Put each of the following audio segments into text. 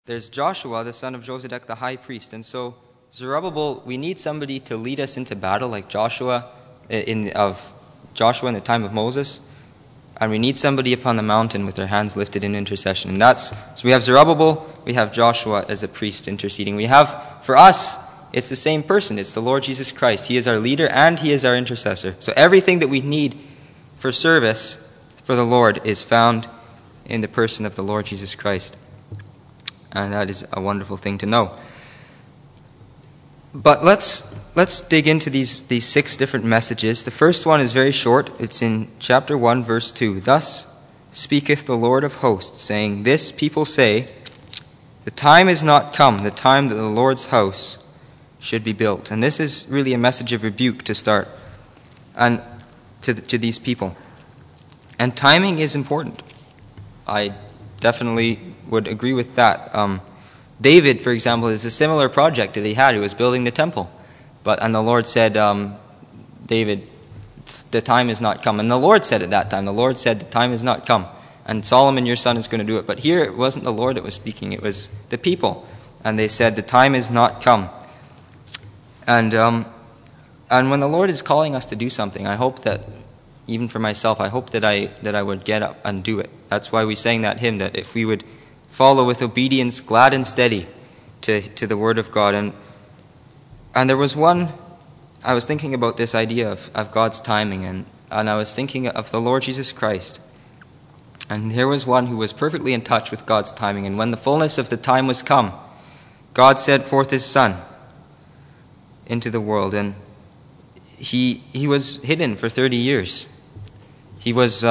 There's Joshua, the son of Josedek, the high priest. And so Zerubbabel, we need somebody to lead us into battle like Joshua in the time of Moses. And we need somebody upon the mountain with their hands lifted in intercession. And so we have Zerubbabel, we have Joshua as a priest interceding. We have, for us, it's the same person. It's the Lord Jesus Christ. He is our leader and He is our intercessor. So everything that we need for service for the Lord is found in the person of the Lord Jesus Christ. And that is a wonderful thing to know. But let's dig into these 6 different messages. The first one is very short. It's in chapter 1, verse 2. Thus speaketh the Lord of hosts, saying, This people say, the time is not come, the time that the Lord's house should be built. And this is really a message of rebuke to start, and to these people. And timing is important. I definitely would agree with that. David, for example, is a similar project that he had. He was building the temple. And the Lord said, David, the time is not come. And the Lord said at that time, the Lord said, the time is not come. And Solomon, your son, is going to do it. But here, it wasn't the Lord that was speaking. It was the people. And they said, the time is not come. And when the Lord is calling us to do something, I hope that, even for myself, I hope that I would get up and do it. That's why we sang that hymn, that if we would follow with obedience, glad and steady, to the Word of God. And there was one, I was thinking about this idea of God's timing, and I was thinking of the Lord Jesus Christ. And here was one who was perfectly in touch with God's timing. And when the fullness of the time was come, God sent forth His Son into the world. And he was hidden for 30 years. He was...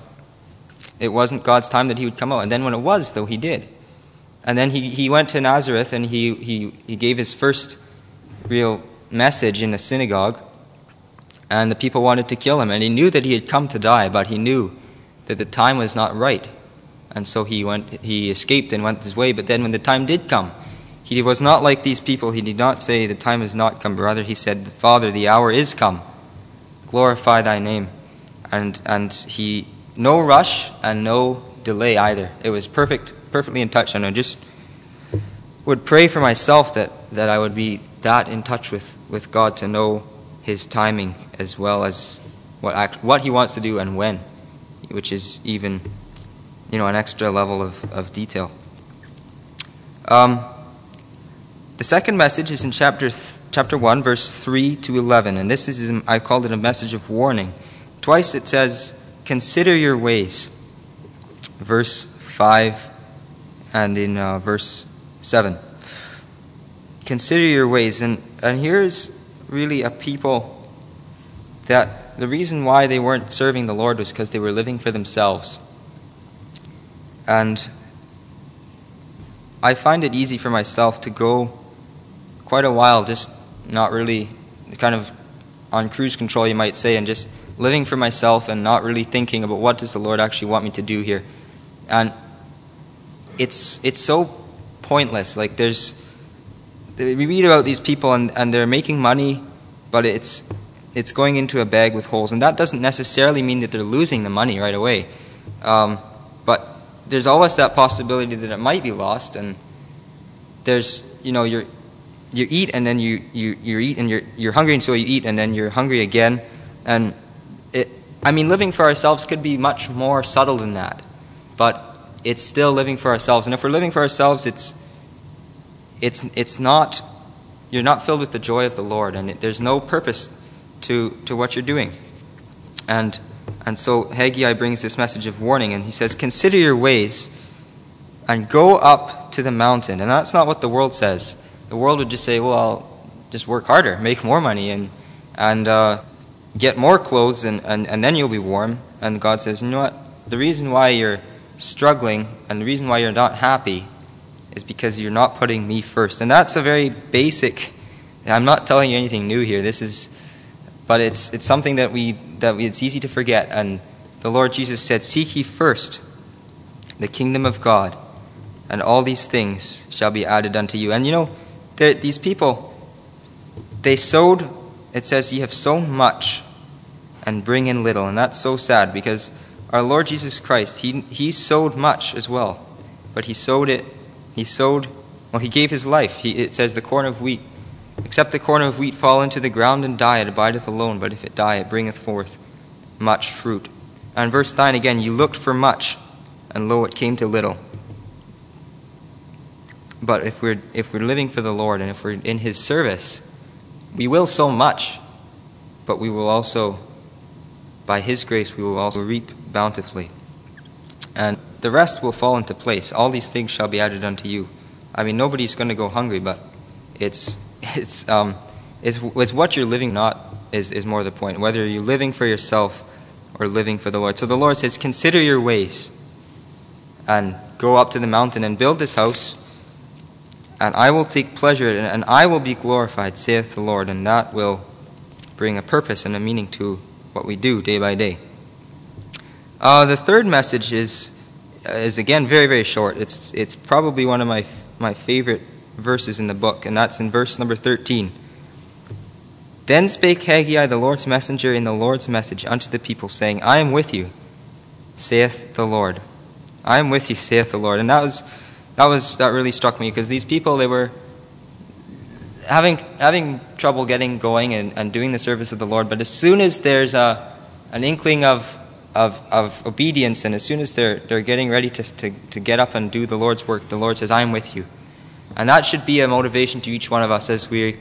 It wasn't God's time that He would come out. And then when it was, though, He did. And then he went to Nazareth, and he gave His first real message in the synagogue. And the people wanted to kill Him. And He knew that He had come to die, but He knew that the time was not right. And so He escaped and went His way. But then when the time did come, He was not like these people. He did not say, the time is not come. But rather He said, Father, the hour is come. Glorify Thy name. And He... No rush and no delay either. It was perfectly in touch. And I just would pray for myself that I would be that in touch with God to know His timing as well as what He wants to do and when, which is even, an extra level of detail. The second message is in chapter 1, verse 3 to 11. And this is, I called it a message of warning. Twice it says, consider your ways, verse 5 and in verse 7. Consider your ways. And here's really a people that the reason why they weren't serving the Lord was because they were living for themselves. And I find it easy for myself to go quite a while just not really, kind of on cruise control, you might say, and just living for myself and not really thinking about what does the Lord actually want me to do here. And it's so pointless. Like we read about these people and they're making money, but it's going into a bag with holes. And that doesn't necessarily mean that they're losing the money right away. But there's always that possibility that it might be lost. And there's, you eat and then you eat and you're hungry, and so you eat and then you're hungry again. And living for ourselves could be much more subtle than that, but it's still living for ourselves. And if we're living for ourselves, it's not, you're not filled with the joy of the Lord, and there's no purpose to what you're doing. And so Haggai brings this message of warning, and he says, consider your ways and go up to the mountain. And that's not what the world says. The world would just say, well, just work harder, make more money, and get more clothes, and then you'll be warm. And God says, you know what? The reason why you're struggling and the reason why you're not happy is because you're not putting me first. And that's a very basic, I'm not telling you anything new here. But it's something that it's easy to forget. And the Lord Jesus said, seek ye first the kingdom of God, and all these things shall be added unto you. And these people, they sowed, it says, ye have sown much and bring in little. And that's so sad, because our Lord Jesus Christ, he sowed much as well, but he sowed it He gave his life. It says the corn of wheat, except the corn of wheat fall into the ground and die, it abideth alone, but if it die, it bringeth forth much fruit. And verse 9 again, you looked for much, and lo, it came to little. But if we're living for the Lord, and if we're in his service, we will sow much, but we will also, by his grace, we will also reap bountifully. And the rest will fall into place. All these things shall be added unto you. I mean, nobody's going to go hungry, but it's what you're living not is more the point. Whether you're living for yourself or living for the Lord. So the Lord says, consider your ways and go up to the mountain and build this house, and I will take pleasure in it, and I will be glorified, saith the Lord. And that will bring a purpose and a meaning to what we do day by day. The third message is again very, very short. It's probably one of my favorite verses in the book, and that's in verse number 13. Then spake Haggai the Lord's messenger in the Lord's message unto the people, saying, I am with you, saith the Lord. I am with you, saith the Lord. And that really struck me, because these people, they were having trouble getting going and doing the service of the Lord. But as soon as there's an inkling of obedience, and as soon as they're getting ready to get up and do the Lord's work, the Lord says, I am with you. And that should be a motivation to each one of us as the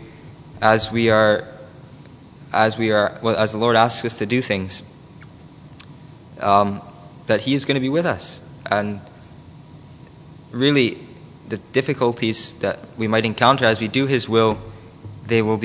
Lord asks us to do things, that he is going to be with us. And really, the difficulties that we might encounter as we do his will, they will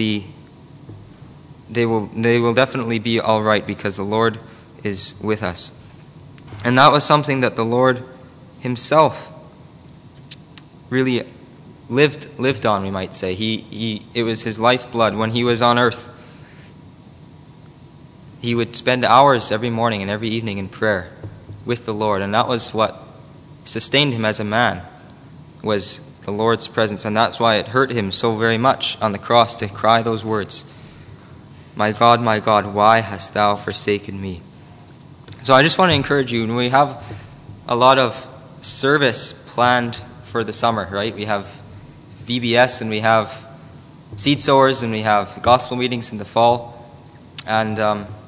definitely be all right, because the Lord is with us. And that was something that the Lord himself really lived on, we might say. It was his lifeblood. When he was on earth, he would spend hours every morning and every evening in prayer with the Lord, and that was what sustained him as a man, was the Lord's presence. And that's why it hurt him so very much on the cross to cry those words, my God, why hast thou forsaken me? So I just want to encourage you, and we have a lot of service planned for the summer, right? We have VBS, and we have seed sowers, and we have gospel meetings in the fall, and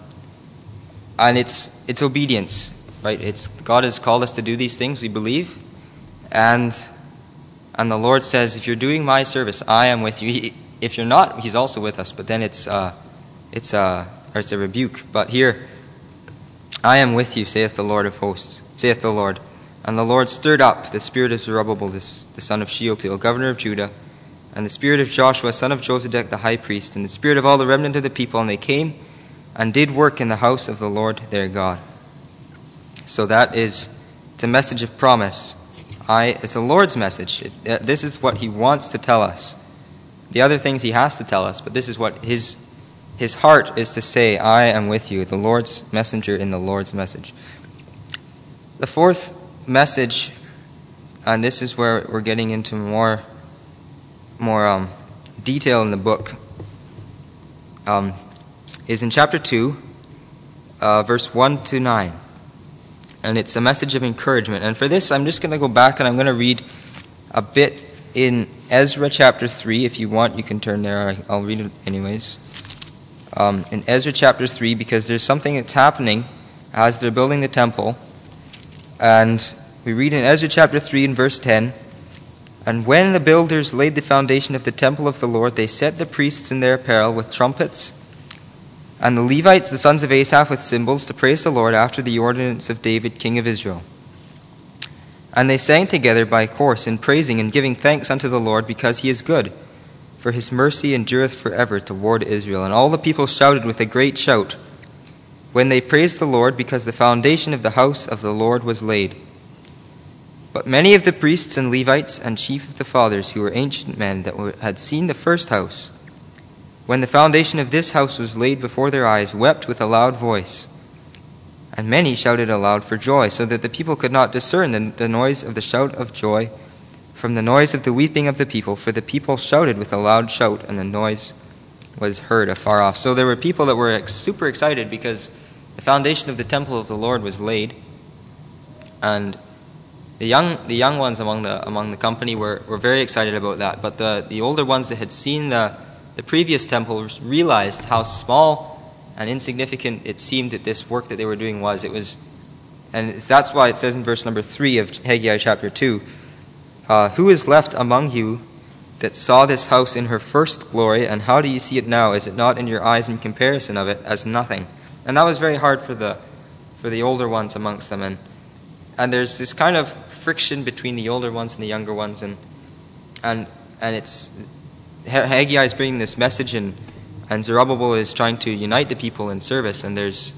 it's obedience, right? God has called us to do these things, we believe, and the Lord says, if you're doing my service, I am with you. If you're not, he's also with us, but then it's a rebuke. But here, I am with you, saith the Lord of hosts, saith the Lord. And the Lord stirred up the spirit of Zerubbabel, the son of Shealtiel, governor of Judah, and the spirit of Joshua, son of Josedek, the high priest, and the spirit of all the remnant of the people, and they came and did work in the house of the Lord their God. So it's a message of promise. It's the Lord's message. This is what he wants to tell us. The other things he has to tell us, but this is what his heart is to say, I am with you, the Lord's messenger in the Lord's message. The fourth message, and this is where we're getting into more detail in the book, is in chapter 2, verse 1 to 9. And it's a message of encouragement. And for this, I'm just going to go back and I'm going to read a bit in Ezra chapter 3. If you want, you can turn there. I'll read it anyways. In Ezra chapter 3, because there's something that's happening as they're building the temple. And we read in Ezra chapter 3 and verse 10, And when the builders laid the foundation of the temple of the Lord, they set the priests in their apparel with trumpets, and the Levites, the sons of Asaph, with cymbals, to praise the Lord after the ordinance of David, king of Israel. And they sang together by course in praising and giving thanks unto the Lord, because he is good, for his mercy endureth forever toward Israel. And all the people shouted with a great shout, when they praised the Lord, because the foundation of the house of the Lord was laid. But many of the priests and Levites and chief of the fathers, who were ancient men that had seen the first house, when the foundation of this house was laid before their eyes, wept with a loud voice. And many shouted aloud for joy, so that the people could not discern the noise of the shout of joy from the noise of the weeping of the people, for the people shouted with a loud shout, and the noise was heard afar off. So there were people that were super excited because the foundation of the temple of the Lord was laid, and The young ones among the company were very excited about that, but the older ones that had seen the previous temple realized how small and insignificant it seemed that this work that they were doing was. And that's why it says in verse number 3 of Haggai chapter 2, who is left among you that saw this house in her first glory, and how do you see it now? Is it not in your eyes in comparison of it as nothing? And that was very hard for the older ones amongst them, and there's this kind of friction between the older ones and the younger ones, and it's Haggai is bringing this message, and Zerubbabel is trying to unite the people in service, and there's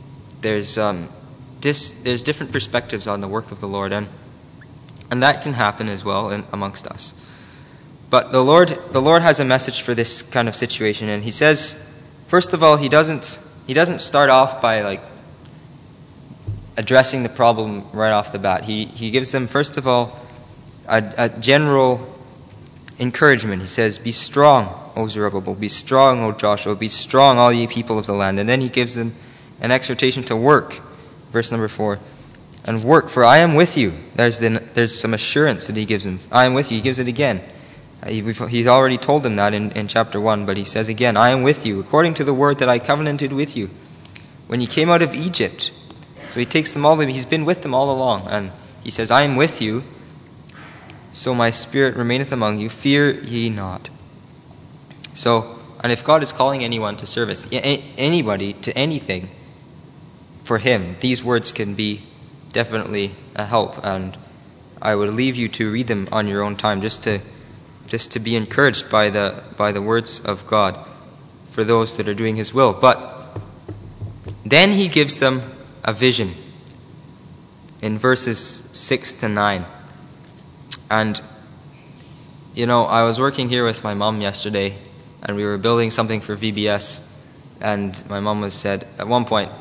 different perspectives on the work of the Lord, and that can happen as well amongst us. But the Lord has a message for this kind of situation, and He says, first of all, He doesn't start off by addressing the problem right off the bat. He gives them, first of all, a general encouragement. He says, "Be strong, O Zerubbabel, be strong, O Joshua, be strong, all ye people of the land." And then He gives them an exhortation to work. Verse number 4, "And work, for I am with you." There's some assurance that He gives them. I am with you. He gives it again. He's already told them that in chapter 1, but He says again, "I am with you, according to the word that I covenanted with you when you came out of Egypt." So He takes them all, He's been with them all along, and He says, "I am with you, so my spirit remaineth among you, fear ye not." So, and if God is calling anyone to service, anybody to anything for Him, these words can be definitely a help, and I would leave you to read them on your own time, just to be encouraged by the words of God for those that are doing His will. But then He gives them a vision in verses 6 to 9. And, I was working here with my mom yesterday, and we were building something for VBS, and my mom said, at one point,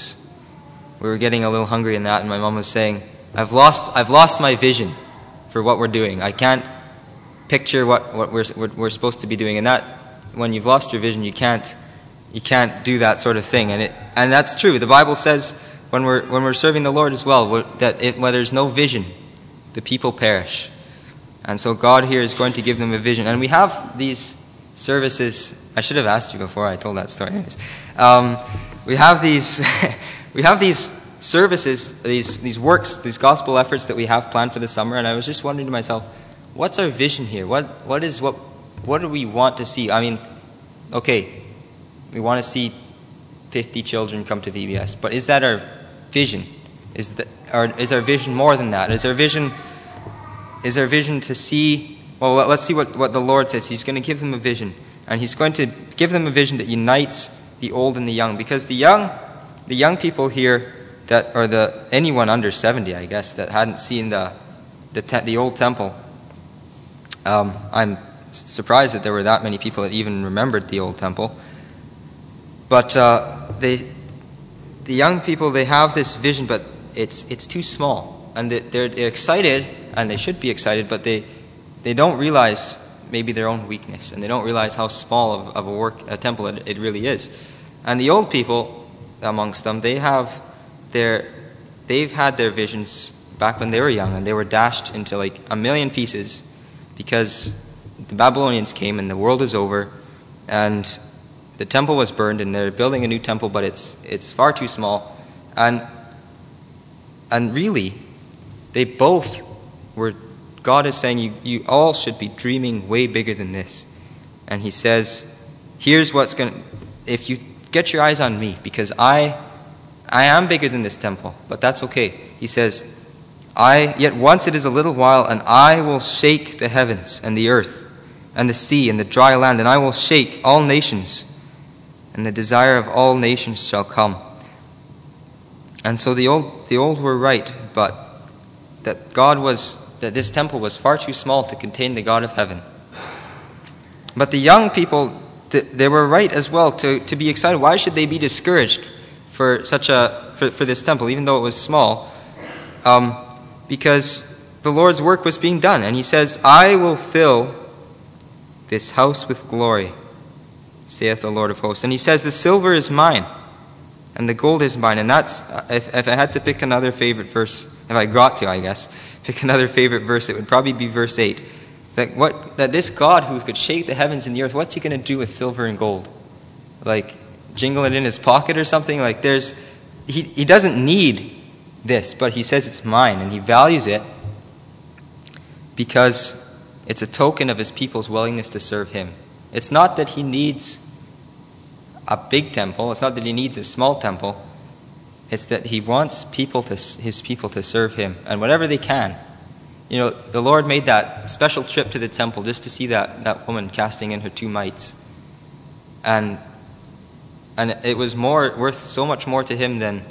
we were getting a little hungry in that, and my mom was saying, I've lost my vision for what we're doing. I can't picture what we're supposed to be doing, and that, when you've lost your vision, you can't do that sort of thing, and that's true. The Bible says when we're serving the Lord as well, that where there's no vision, the people perish, and so God here is going to give them a vision. And we have these services. I should have asked you before I told that story. Anyways, we have these services, these works, these gospel efforts that we have planned for the summer, and I was just wondering to myself, what's our vision here? What do we want to see? I mean, okay, we want to see 50 children come to VBS, but is that our vision? Is our vision more than that? Is our vision to see? Well, let's see what the Lord says. He's going to give them a vision, and He's going to give them a vision that unites the old and the young, because the young people here anyone under 70, I guess, that hadn't seen the old temple. I'm surprised that there were that many people that even remembered the old temple. But the young people, they have this vision, but it's too small, and they're excited, and they should be excited, but they don't realize maybe their own weakness, and they don't realize how small of a temple it really is. And the old people amongst them, they've had their visions back when they were young, and they were dashed into like a million pieces because the Babylonians came and the world is over, and the temple was burned, and they're building a new temple, but it's far too small. And really, they both were. God is saying you all should be dreaming way bigger than this. And He says, here's what's going to, if you get your eyes on me, because I am bigger than this temple, but that's okay. He says, yet once it is a little while, and I will shake the heavens and the earth and the sea and the dry land, and I will shake all nations, and the desire of all nations shall come. And so the old were right, but that this temple was far too small to contain the God of heaven. But the young people, they were right as well to be excited. Why should they be discouraged for this temple, even though it was small? Because the Lord's work was being done, and He says, I will fill this house with glory, saith the Lord of hosts. And He says, the silver is mine, and the gold is mine. And that's, if I had to pick another favorite verse, if I got to, I guess, pick another favorite verse, it would probably be verse 8. That this God who could shake the heavens and the earth, what's he going to do with silver and gold? Like, jingle it in his pocket or something? Like, he doesn't need this, but he says it's mine, and he values it because it's a token of his people's willingness to serve him. It's not that he needs a big temple. It's not that he needs a small temple. It's that he wants his people to serve him, and whatever they can. You know, the Lord made that special trip to the temple just to see that woman casting in her 2 mites. And it was worth so much more to him than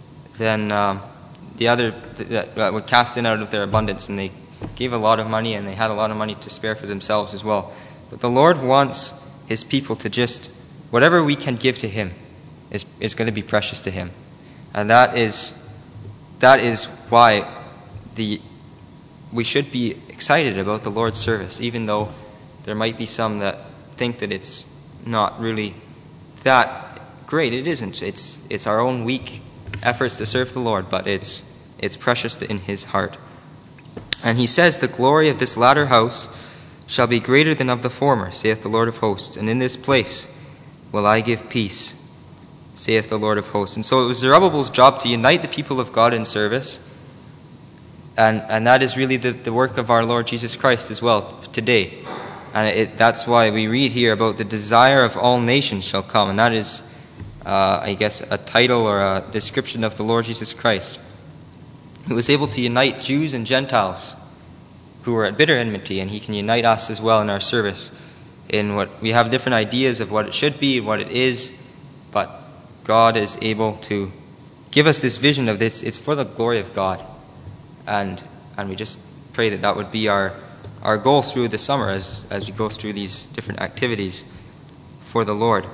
the other that would cast in out of their abundance, and they gave a lot of money, and they had a lot of money to spare for themselves as well. But the Lord wants his people to just, whatever we can give to him is going to be precious to him. And that is why we should be excited about the Lord's service, even though there might be some that think that it's not really that great. It isn't. It's our own weak efforts to serve the Lord, but it's precious in his heart. And he says, the glory of this latter house shall be greater than of the former, saith the Lord of hosts. And in this place will I give peace, saith the Lord of hosts. And so it was Zerubbabel's job to unite the people of God in service. And that is really the work of our Lord Jesus Christ as well today. And that's why we read here about the desire of all nations shall come. And that is, I guess, a title or a description of the Lord Jesus Christ, who was able to unite Jews and Gentiles who were at bitter enmity, and he can unite us as well in our service. In what we have different ideas of what it should be and what it is, but God is able to give us this vision of this. It's for the glory of God, and we just pray that would be our goal through the summer as we go through these different activities for the Lord.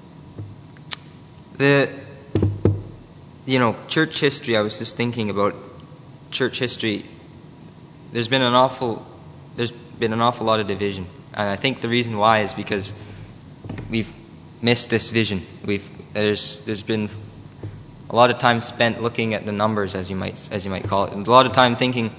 Church history, I was just thinking about church history. There's been an awful lot of division, and I think the reason why is because we've missed this vision. There's been a lot of time spent looking at the numbers, as you might call it, and a lot of time thinking,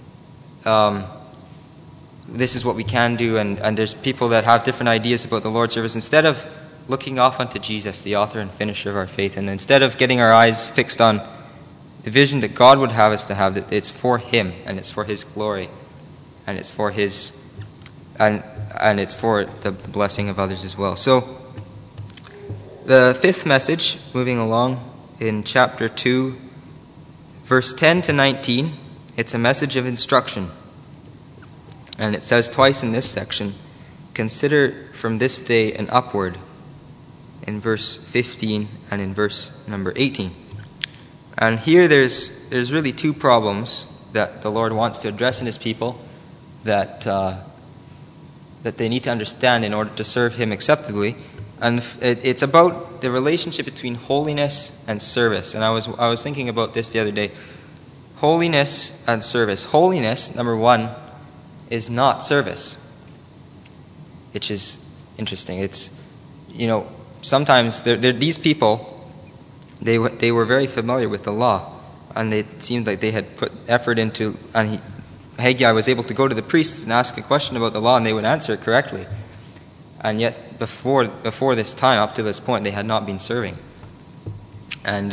this is what we can do, and there's people that have different ideas about the Lord's service, instead of looking off unto Jesus, the author and finisher of our faith, and instead of getting our eyes fixed on the vision that God would have us to have, that it's for him, and it's for his glory, and it's for his, and it's for the blessing of others as well. So, the fifth message, moving along in chapter 2, verse 10 to 19, it's a message of instruction. And it says twice in this section, consider from this day and upward, in verse 15 and in verse number 18. And here there's really 2 problems that the Lord wants to address in his people that they need to understand in order to serve him acceptably. And it's about the relationship between holiness and service. And I was thinking about this the other day. Holiness and service. Holiness, number 1, is not service, which is interesting. It's, sometimes these people, they were very familiar with the law, and it seemed like they had put effort into, and Haggai was able to go to the priests and ask a question about the law, and they would answer it correctly. And yet, before this time, up to this point, they had not been serving. And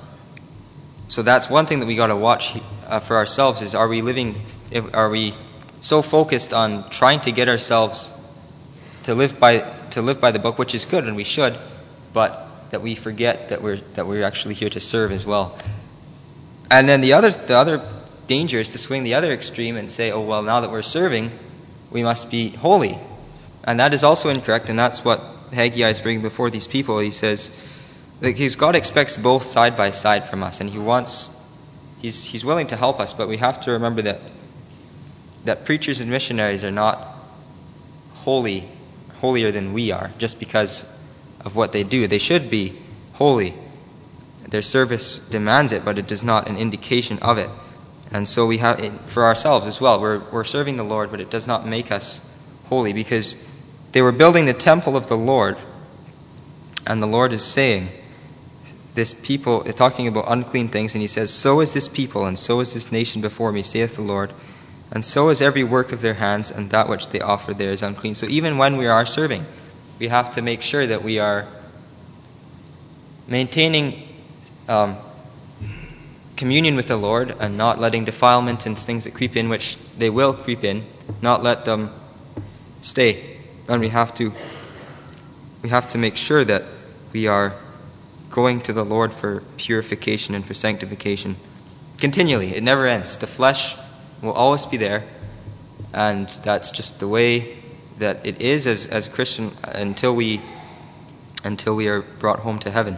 so that's one thing that we got to watch for ourselves: is are we so focused on trying to get ourselves to live by the book, which is good and we should, but that we forget that we're actually here to serve as well. And then the other danger is to swing the other extreme and say, oh well, now that we're serving, we must be holy. And that is also incorrect, and that's what Haggai is bringing before these people. He says, because God expects both side by side from us, and He's willing to help us, but we have to remember that preachers and missionaries are not holier than we are, just because of what they do. They should be holy. Their service demands it, but it is not an indication of it. And so we have it for ourselves as well. We're serving the Lord, but it does not make us holy, because they were building the temple of the Lord, and the Lord is saying, this people, talking about unclean things, and he says, "So is this people, and so is this nation before me, saith the Lord. And so is every work of their hands, and that which they offer there is unclean." So even when we are serving, we have to make sure that we are maintaining communion with the Lord and not letting defilement and things that creep in, which they will creep in, not let them stay. And we have to make sure that we are going to the Lord for purification and for sanctification continually. It never ends. The flesh will always be there, and that's just the way that it is as a Christian until we are brought home to heaven.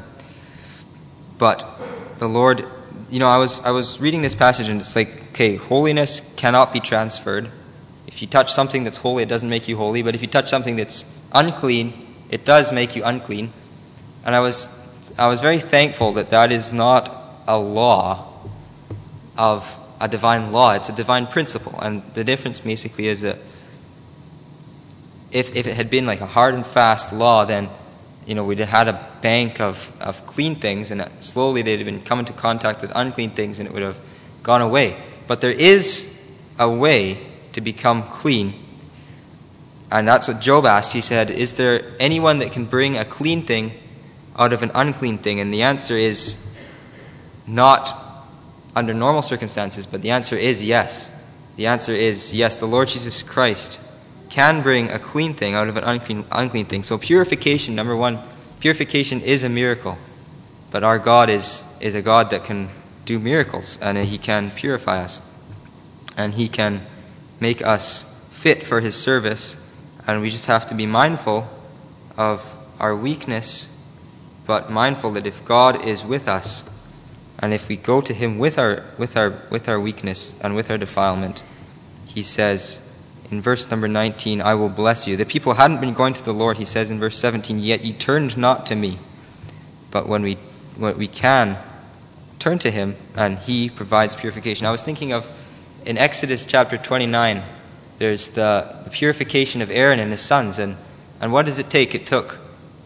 But the Lord, I was reading this passage, and it's like, okay, holiness cannot be transferred. If you touch something that's holy, it doesn't make you holy. But if you touch something that's unclean, it does make you unclean. And I was very thankful that is not a law of a divine law. It's a divine principle. And the difference basically is that if it had been like a hard and fast law, then we'd have had a bank of clean things, and slowly they'd have been come into contact with unclean things, and it would have gone away. But there is a way to become clean. And that's what Job asked. He said, "Is there anyone that can bring a clean thing out of an unclean thing?" And the answer is not under normal circumstances, but the answer is yes. The answer is yes. The Lord Jesus Christ can bring a clean thing out of an unclean thing. So purification, number one, purification is a miracle. But our God is a God that can do miracles, and He can purify us. And He can make us fit for His service. And we just have to be mindful of our weakness, but mindful that if God is with us, and if we go to Him with our weakness and with our defilement, He says in verse number 19, "I will bless you." The people hadn't been going to the Lord, He says in verse 17, "Yet ye turned not to me." But when we can turn to Him, and He provides purification. I was thinking of in Exodus chapter 29, there's the purification of Aaron and his sons, and what does it take? It took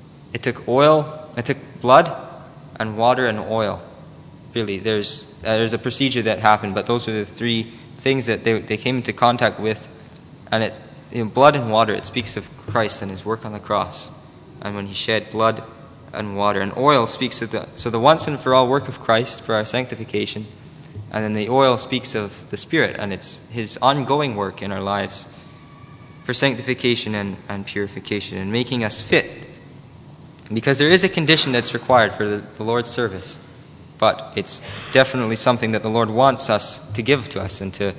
oil, it took blood and water and oil. Really, there's a procedure that happened, but those are the three things that they came into contact with. And blood and water, it speaks of Christ and His work on the cross, and when He shed blood and water. And oil speaks of the once and for all work of Christ for our sanctification, and then the oil speaks of the Spirit, and it's His ongoing work in our lives for sanctification and purification, and making us fit. Because there is a condition that's required for the Lord's service, but it's definitely something that the Lord wants us to give to us and to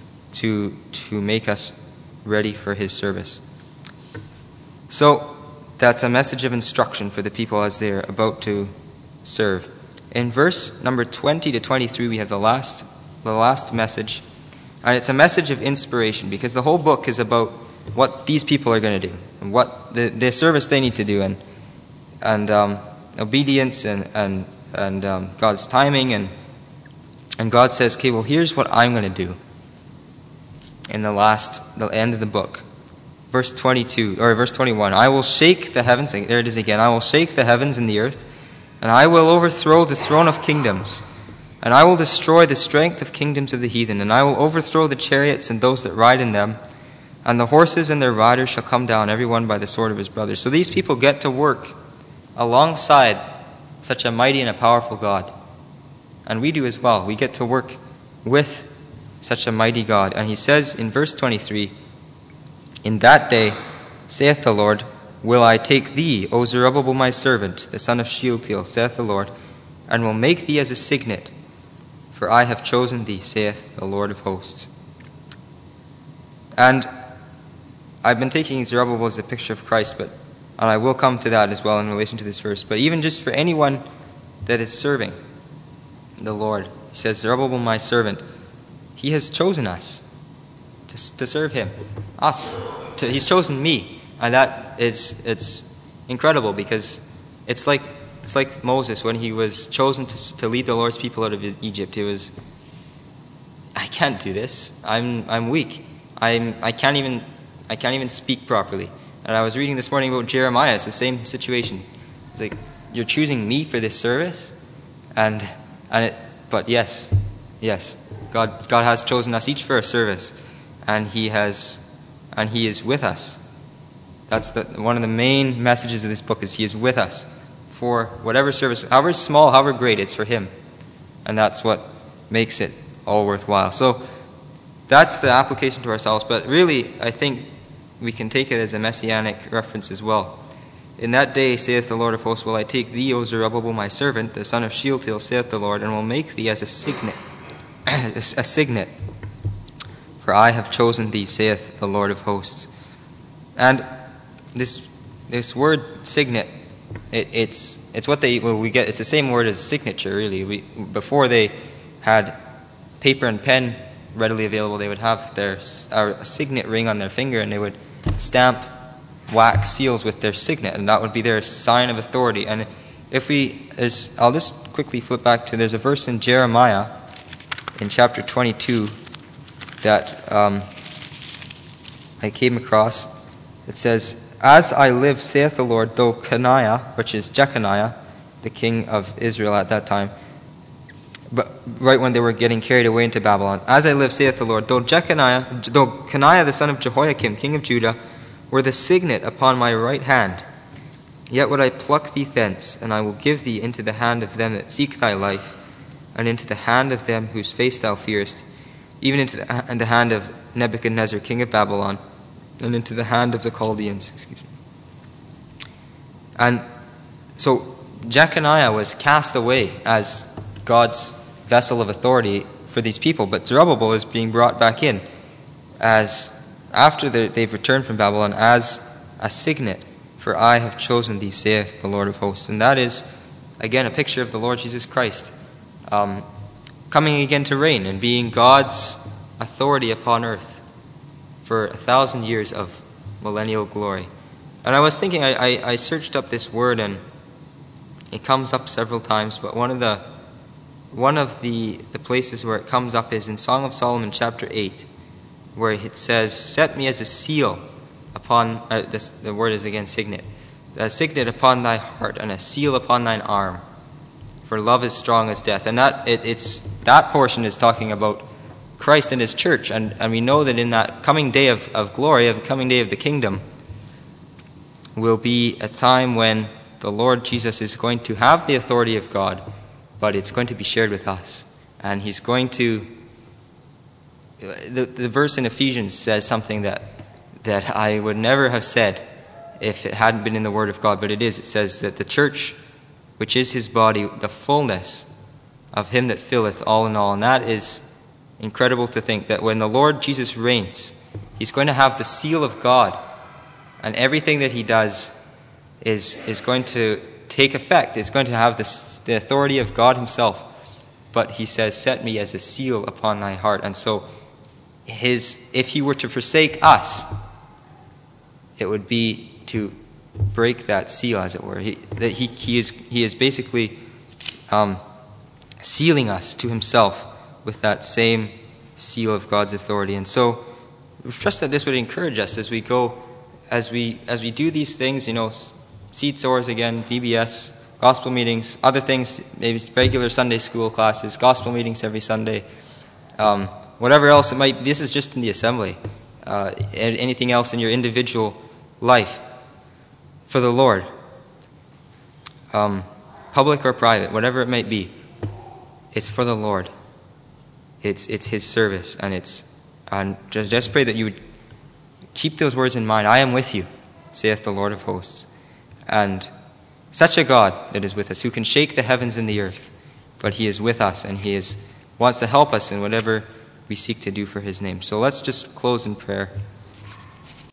make us ready for His service. So that's a message of instruction for the people as they're about to serve. In verse number 20 to 23, we have the last message, and it's a message of inspiration, because the whole book is about what these people are going to do and what the service they need to do, and obedience and God's timing, and God says, "Okay, well, here's what I'm going to do." In the end of the book, verse 21, "I will shake the heavens," there it is again, "I will shake the heavens and the earth, and I will overthrow the throne of kingdoms, and I will destroy the strength of kingdoms of the heathen, and I will overthrow the chariots and those that ride in them, and the horses and their riders shall come down, every one by the sword of his brother." So these people get to work alongside such a mighty and a powerful God. And we do as well. We get to work with such a mighty God. And He says in verse 23, "In that day, saith the Lord, will I take thee, O Zerubbabel my servant, the son of Shealtiel, saith the Lord, and will make thee as a signet, for I have chosen thee, saith the Lord of hosts." And I've been taking Zerubbabel as a picture of Christ, and I will come to that as well in relation to this verse. But even just for anyone that is serving the Lord, He says, "Zerubbabel my servant," He has chosen us to serve Him. He's chosen me. And it's incredible, because it's like Moses when he was chosen to lead the Lord's people out of Egypt. It was, I can't do this. I'm weak. I can't even speak properly. And I was reading this morning about Jeremiah. It's the same situation. It's like, you're choosing me for this service? But yes, God has chosen us each for a service, and He is with us. That's one of the main messages of this book, is He is with us for whatever service, however small, however great, it's for Him. And that's what makes it all worthwhile. So that's the application to ourselves. But really, I think we can take it as a messianic reference as well. In that day, saith the Lord of hosts, will I take thee, O Zerubbabel, my servant, the son of Shealtiel, saith the Lord, and will make thee as a signet, a signet. For I have chosen thee, saith the Lord of hosts. And this word signet, it's what we get. It's the same word as signature, really. Before they had paper and pen readily available, they would have a signet ring on their finger, and they would stamp wax seals with their signet, and that would be their sign of authority. And I'll just quickly flip back to, there's a verse in Jeremiah in chapter 22 that I came across. It says, as I live, saith the Lord, though Coniah, which is Jeconiah, the king of Israel at that time, but right when they were getting carried away into Babylon, as I live, saith the Lord, though Coniah the son of Jehoiakim, king of Judah, were the signet upon my right hand, yet would I pluck thee thence, and I will give thee into the hand of them that seek thy life, and into the hand of them whose face thou fearest, even into the hand of Nebuchadnezzar, king of Babylon, and into the hand of the Chaldeans. And so Jeconiah was cast away as God's vessel of authority for these people, but Zerubbabel is being brought back in after they've returned from Babylon as a signet. For I have chosen thee, saith the Lord of hosts. And that is, again, a picture of the Lord Jesus Christ coming again to reign and being God's authority upon earth for 1,000 years of millennial glory. And I was thinking, I searched up this word, and it comes up several times, but one of the places where it comes up is in Song of Solomon chapter 8, where it says, set me as a seal upon, the word is again signet, a signet upon thy heart, and a seal upon thine arm, for love is strong as death. And that portion is talking about Christ and His church, and we know that in that coming day of glory, the coming day of the kingdom, will be a time when the Lord Jesus is going to have the authority of God, but it's going to be shared with us. And He's going to... The verse in Ephesians says something that I would never have said if it hadn't been in the Word of God, but it is. It says that the church, which is His body, the fullness of Him that filleth all in all. And that is incredible to think, that when the Lord Jesus reigns, He's going to have the seal of God, and everything that He does is going to take effect. It's going to have the authority of God Himself. But He says, set me as a seal upon thy heart. And so if He were to forsake us, it would be to break that seal, as it were. He is basically sealing us to Himself with that same seal of God's authority. And so we trust that this would encourage us as we go, as we do these things, seed sowers again, VBS, gospel meetings, other things, maybe regular Sunday school classes, gospel meetings every Sunday, whatever else it might be. This is just in the assembly. Anything else in your individual life for the Lord, public or private, whatever it might be, it's for the Lord. It's His service, and just pray that you would keep those words in mind. I am with you, saith the Lord of hosts. And such a God that is with us, who can shake the heavens and the earth, but He is with us, and wants to help us in whatever we seek to do for His name. So let's just close in prayer.